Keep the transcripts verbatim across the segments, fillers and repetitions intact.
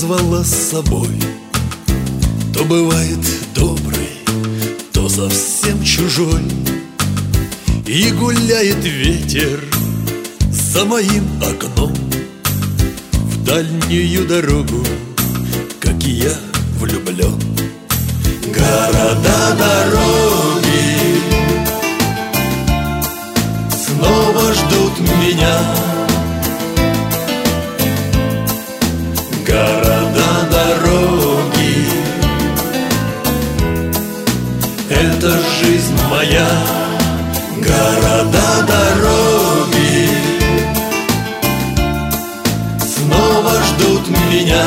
позвала с собой. То бывает добрый, то совсем чужой. И гуляет ветер за моим окном в дальнюю дорогу, как и я влюблен. Города, дороги снова ждут меня. Города, дороги — это жизнь моя. Города, дороги снова ждут меня.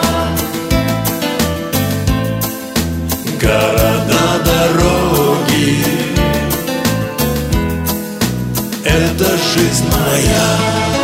Города, дороги — это жизнь моя.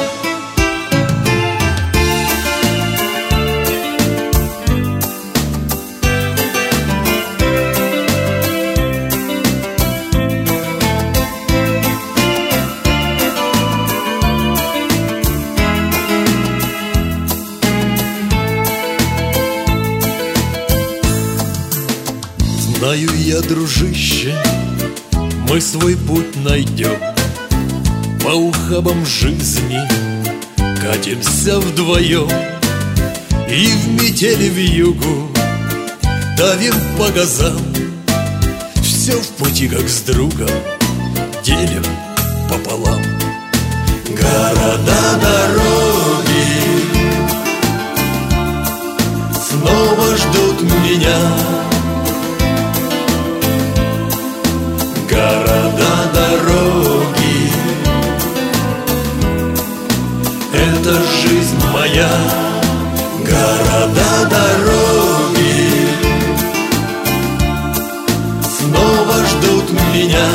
Знаю я, дружище, мы свой путь найдем. По ухабам жизни катимся вдвоем. И в метели вьюгу давим по газам. Все в пути, как с другом, делим пополам. Города, дороги снова ждут меня. Города, дороги — это жизнь моя. Города, дороги снова ждут меня.